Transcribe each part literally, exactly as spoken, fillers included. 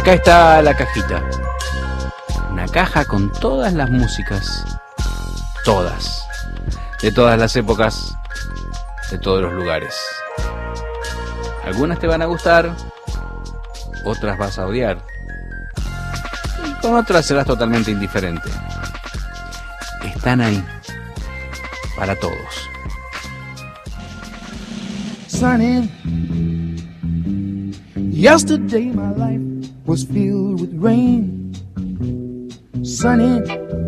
Acá está la cajita. Una caja con todas las músicas. Todas. De todas las épocas. De todos los lugares. Algunas te van a gustar. Otras vas a odiar. Y con otras serás totalmente indiferente. Están ahí. Para todos. Sunny, yesterday my life was filled with rain. Sunny,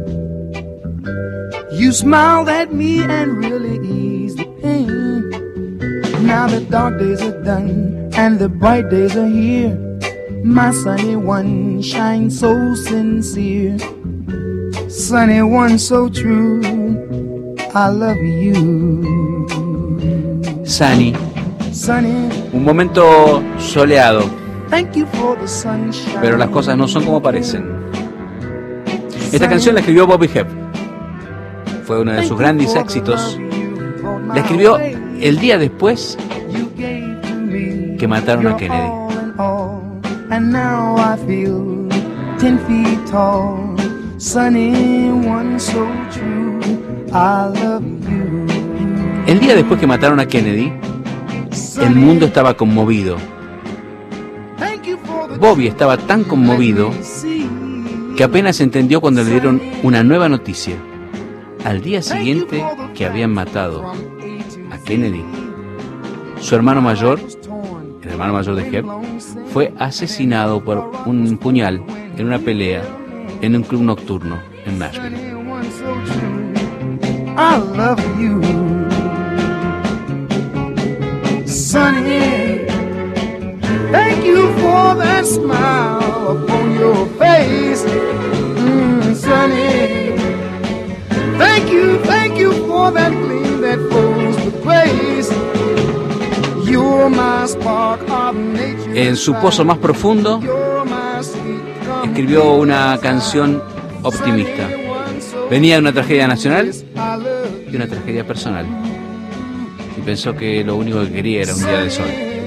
you smiled at me and really eased the pain. Now the dark days are done and the bright days are here. My sunny one shines so sincere. Sunny one so true, I love you. Sunny. Un momento soleado, pero las cosas no son como parecen. Esta canción la escribió Bobby Hebb. Fue uno de sus grandes éxitos. La escribió el día después que mataron a Kennedy. El día después que mataron a Kennedy, el mundo estaba conmovido. Bobby estaba tan conmovido que apenas entendió cuando le dieron una nueva noticia. Al día siguiente que habían matado a Kennedy, su hermano mayor, el hermano mayor de Hebb, fue asesinado por un puñal en una pelea en un club nocturno en Nashville. Sunny, thank you for that smile upon your face. Mm, Sunny, thank you, thank you for that gleam that flows with grace. You're my spark of nature. En su pozo más profundo, escribió una canción optimista. Venía de una tragedia nacional y una tragedia personal. Y pensó que lo único que quería era un día de sol.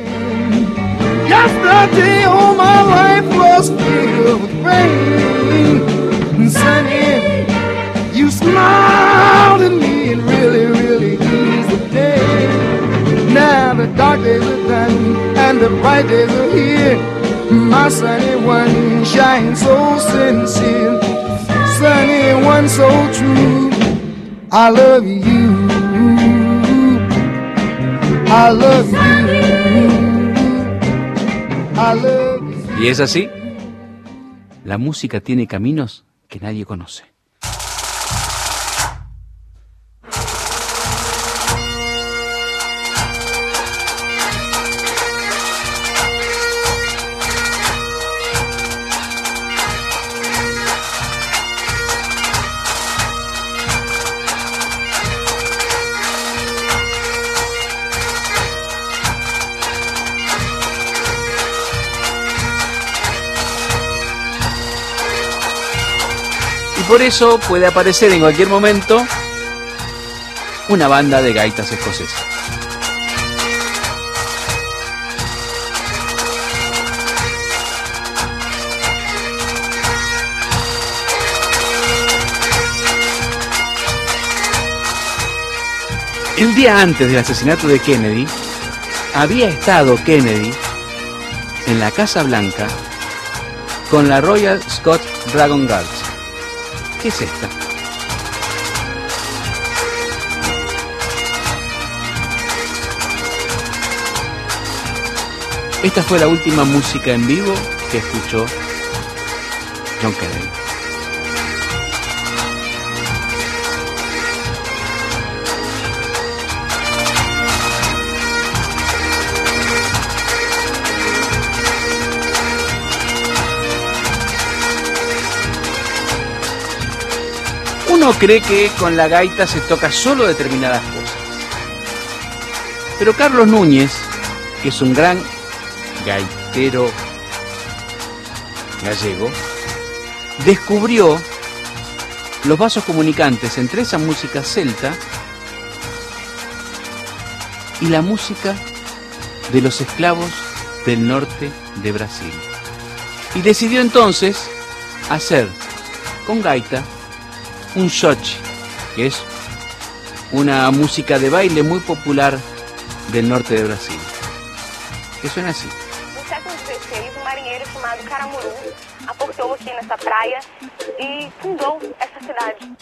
Yesterday all my life was filled with rain. Sunny, you smiled at me and really, really eased the day. Now the dark days are done and the bright days are here. My sunny one shines so sincere. Sunny one so true. I love you. I love you. I love you. Y es así. La música tiene caminos que nadie conoce. Por eso puede aparecer en cualquier momento una banda de gaitas escocesas. El día antes del asesinato de Kennedy, había estado Kennedy en la Casa Blanca con la Royal Scots Dragon Guards. ¿Qué es esta? Esta fue la última música en vivo que escuchó John Kennedy. Uno cree que con la gaita se toca solo determinadas cosas. Pero Carlos Núñez, que es un gran gaitero gallego, descubrió los vasos comunicantes entre esa música celta y la música de los esclavos del norte de Brasil. Y decidió entonces hacer con gaita un xochi, que es una música de baile muy popular del norte de Brasil, que suena así. No século dezesseis, um marinheiro chamado Caramuru aportou aqui nessa praia e fundou essa cidade.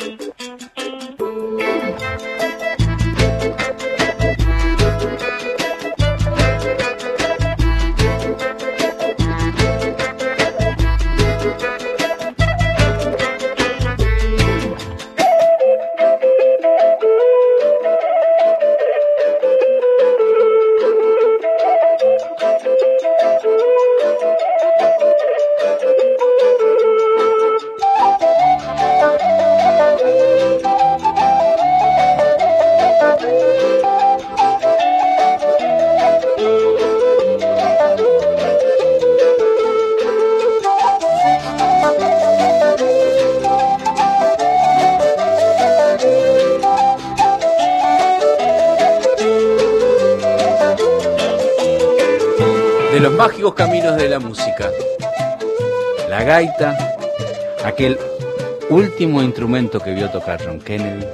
De los mágicos caminos de la música, la gaita, aquel último instrumento que vio tocar John Kennedy,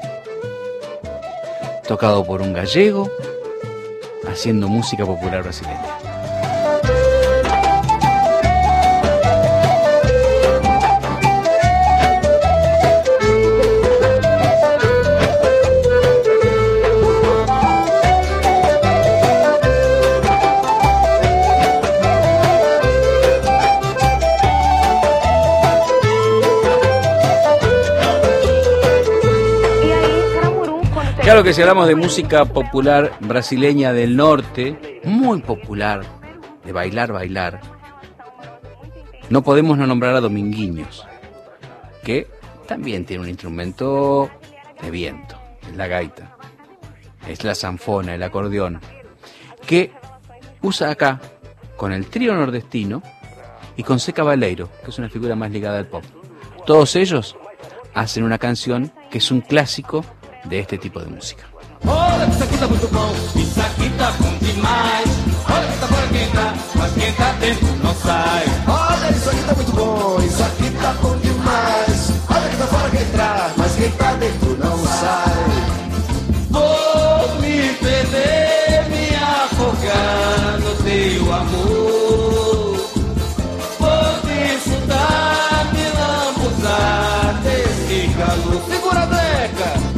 tocado por un gallego, haciendo música popular brasileña. Claro que si hablamos de música popular brasileña del norte, muy popular, de bailar, bailar, no podemos no nombrar a Dominguinhos, que también tiene un instrumento de viento, es la gaita, es la zanfona, el acordeón, que usa acá con el trío nordestino y con Zé Cabaleiro, que es una figura más ligada al pop. Todos ellos hacen una canción que es un clásico de este tipo de música. Olha que isso aqui tá muito bom, isso aqui tá bom demais. Olha que tá fora quem tá, mas quem tá dentro não sai. Olha isso aqui tá muito bom, isso aqui tá bom demais. Olha que tá fora quem tá, mas quem tá dentro não sai. Vou me perder, me afogar no teu amor. Vou desfrutar, me lambuzar desse calor. Segura a Deca!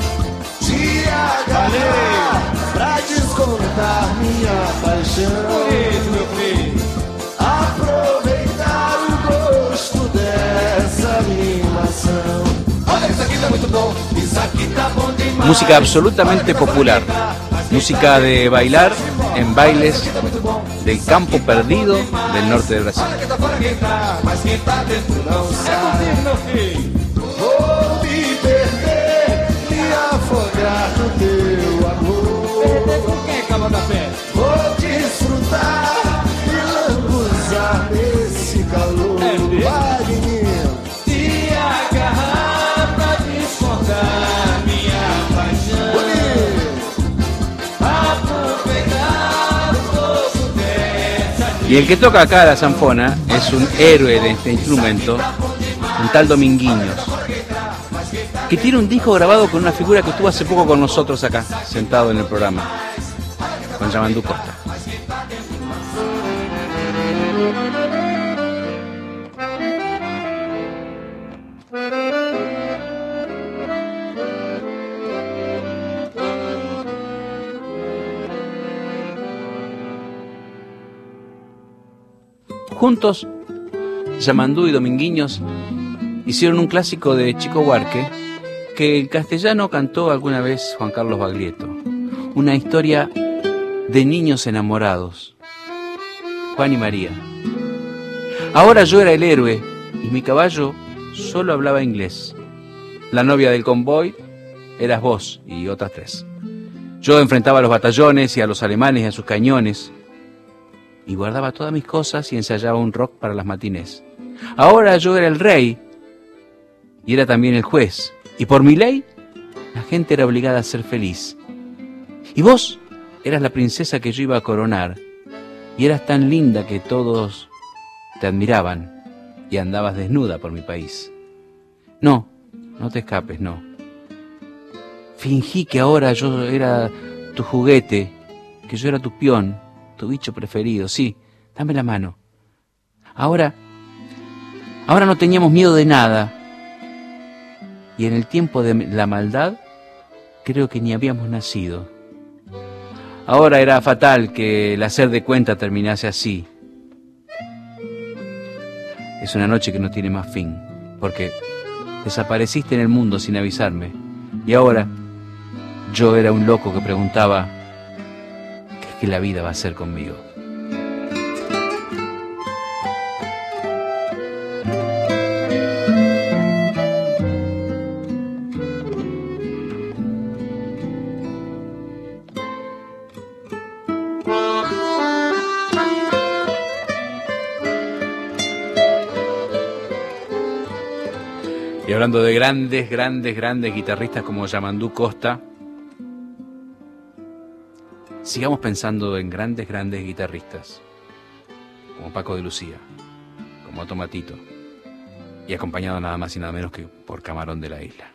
Pra descontar minha paixão, bonito, meu filho. Aproveitar o gosto dessa animação. Olha, isso aqui tá muito bom, isso aqui tá bom demais. Música absolutamente popular, música de bailar en bailes del campo perdido del norte de Brasil. Olha que tá fora quem tá, mas quem tá dentro não sai. É contigo, meu filho. Vou me perder, me afogar no teu amor. Vou desfrutar e lambuzar nesse calor. Vai, menino, te agarrar pra descontar minha paixão. Aproveitar o gosto dessa. Y el que toca acá la zanfona es un héroe de este instrumento, un tal Dominguinhos, que tiene un disco grabado con una figura que estuvo hace poco con nosotros acá, sentado en el programa, con Yamandú Costa. Juntos, Yamandú y Dominguinhos hicieron un clásico de Chico Buarque que en castellano cantó alguna vez Juan Carlos Baglietto. Una historia de niños enamorados, Juan y María. Ahora yo era el héroe y mi caballo solo hablaba inglés. La novia del convoy eras vos y otras tres. Yo enfrentaba a los batallones y a los alemanes y a sus cañones y guardaba todas mis cosas y ensayaba un rock para las matinés. Ahora yo era el rey y era también el juez, y por mi ley la gente era obligada a ser feliz. Y vos eras la princesa que yo iba a coronar, y eras tan linda que todos te admiraban y andabas desnuda por mi país. No, no te escapes, no. Fingí que ahora yo era tu juguete, que yo era tu peón, tu bicho preferido. Sí, dame la mano. Ahora, ahora no teníamos miedo de nada. Y en el tiempo de la maldad, creo que ni habíamos nacido. Ahora era fatal que el hacer de cuenta terminase así. Es una noche que no tiene más fin, porque desapareciste en el mundo sin avisarme. Y ahora, yo era un loco que preguntaba, ¿qué es que la vida va a hacer conmigo? Y hablando de grandes, grandes, grandes guitarristas como Yamandú Costa, sigamos pensando en grandes, grandes guitarristas, como Paco de Lucía, como Tomatito, y acompañado nada más y nada menos que por Camarón de la Isla.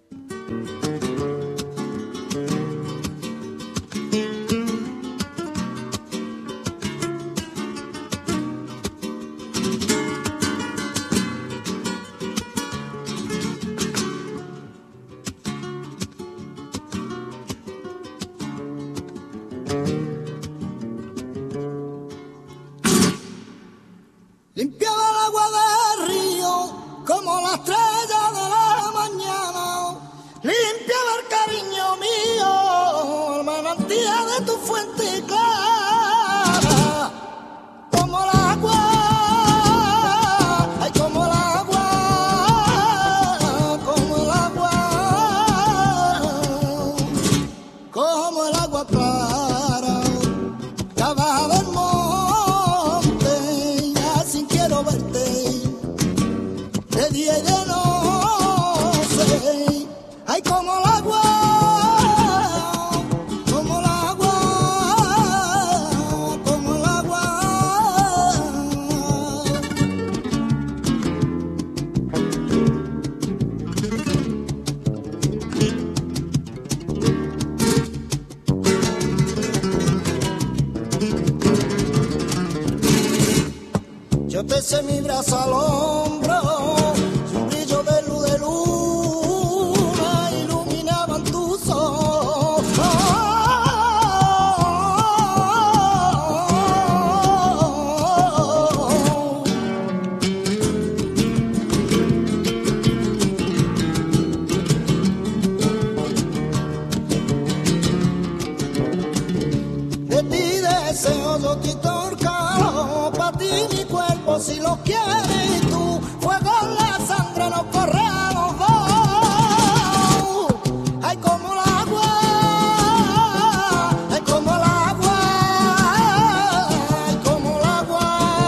Limpiaba el agua del río como la estrella de la mañana. Limpiaba el cariño mío, el manantial de tu fuente clara. Como el agua, ay, como el agua, como el agua, como el agua clara. Abajo del monte, ya sin quiero verte, de día y de noche, ay, como el agua, como el agua, como el agua. Yo te eché mi brazo al hombro, un brillo de luz de luna iluminaban tus ojos. De ti deseo yo quitar caro, pa' ti mi cuerpo si lo quieres tú, fuego en la sangre nos corre a los dos. Ay, como el agua, ay, como el agua, ay, como el agua.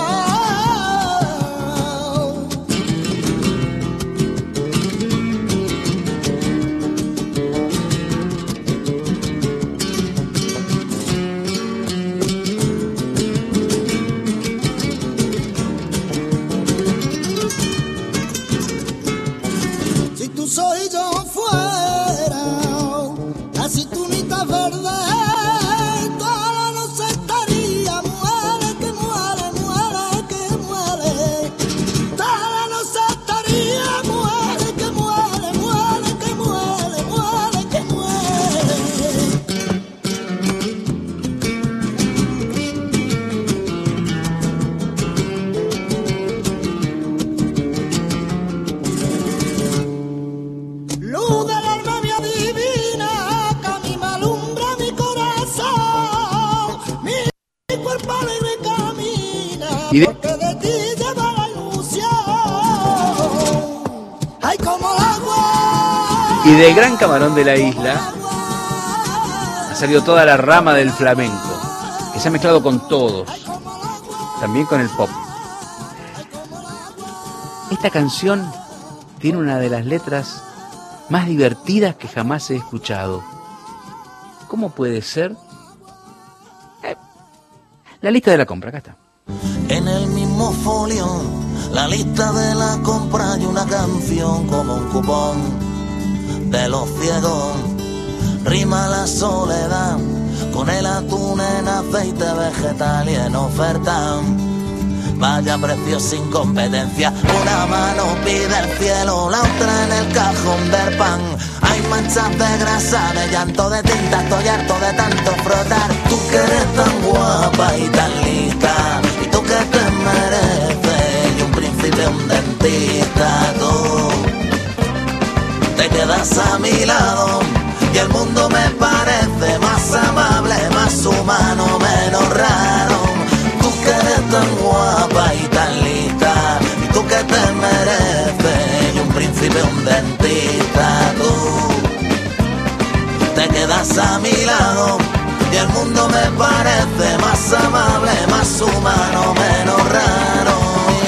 Si tú soy yo fuera, así tú ni estás verde, toda la noche estaría, muere que muere, muere que muere, toda la noche estaría, muere que muere, muere que muere, muere que muere. Luz del alma mía divina, que a mí me alumbra mi corazón, mi cuerpo alegre camina, Y de- porque de ti lleva la ilusión. Ay, como el agua, Y del gran Camarón de la Isla agua, ha salido toda la rama del flamenco, que se ha mezclado con todos, como el agua, también con el pop. como el agua. Esta canción tiene una de las letras más divertidas que jamás he escuchado. ¿Cómo puede ser? Eh, la lista de la compra, acá está. En el mismo folio, la lista de la compra y una canción como un cupón de los ciegos. Rima la soledad con el atún en aceite vegetal y en oferta. Vaya precio sin competencia, una mano pide el cielo, la otra en el cajón del pan. Hay manchas de grasa, de llanto, de tinta, estoy harto de tanto frotar. Tú que eres tan guapa y tan lista, y tú que te mereces, y un príncipe, un dentista, tú te quedas a mi lado, y el mundo me parece más amable, más humano, menos raro. Tú que eres tan guapa y tan lista, y tú que te mereces, y un príncipe, un dentista, tú te quedas a mi lado, y el mundo me parece más amable, más humano, menos raro.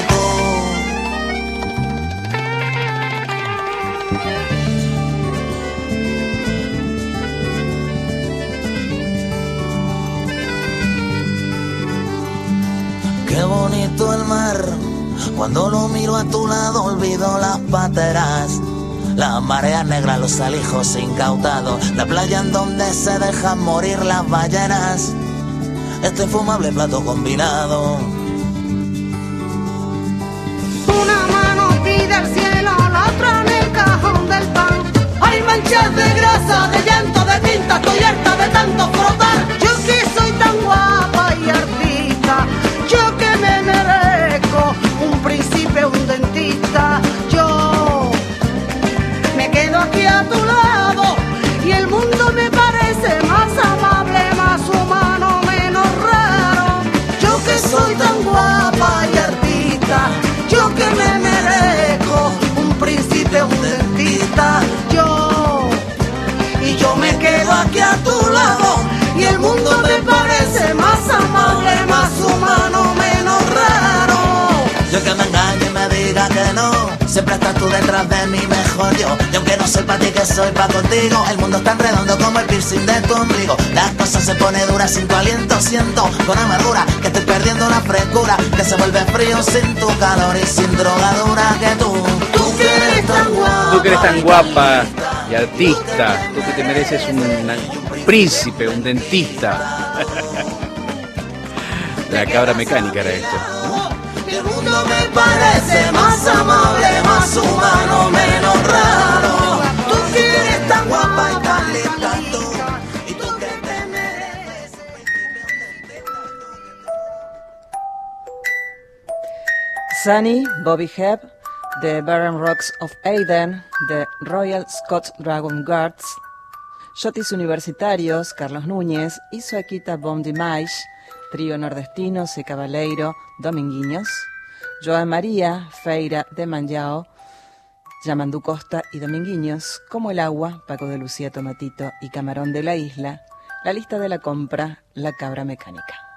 Qué bonito el mar, cuando lo miro a tu lado olvido las pateras, las mareas negras, los alijos incautados, la playa en donde se dejan morir las ballenas, este infumable plato combinado. Una mano pide al cielo, la otra en el cajón del pan. Hay manchas de grasa, de llanto, de tinta, estoy harta de tanto frotar. Yo que soy tan guapa y artista, yo que me merezco un príncipe, un dentista, yo me quedo aquí a tu lado y el mundo me parece más amable, más humano, menos raro. Yo que soy tan guapa y artista, yo que me merezco un príncipe, un dentista, yo, y yo me quedo aquí a tu lado y el mundo me parece más amable, más humano, menos raro. Yo que me engañe y me diga que no, siempre estás tú detrás de mí, mejor yo. Y aunque no soy pa' ti, que soy pa' contigo, el mundo es tan redondo como el piercing de tu ombligo. Las cosas se pone duras sin tu aliento, siento con amargura que estoy perdiendo la frescura, que se vuelve frío sin tu calor y sin drogadura. Que tú, tú que eres tan guapa, Tú que eres tan guapa y artista, tú que te mereces un, un príncipe, un dentista. La cabra mecánica era esto. el mundo me parece más amable, más humano, menos raro. Tú que eres tan guapa y tan linda, tú, y tú que te mereces. Sunny, Bobby Hebb, The Barren Rocks of Aden, The Royal Scots Dragon Guards, Shotis Universitarios, Carlos Núñez y Suequita Bom Demais, Trío Nordestino, C. Cabaleiro, Dominguinhos, Joan María, Feira de Manllao, Yamandú Costa y Dominguinhos, Como el Agua, Paco de Lucía Tomatito y Camarón de la Isla, La Lista de la Compra, La Cabra Mecánica.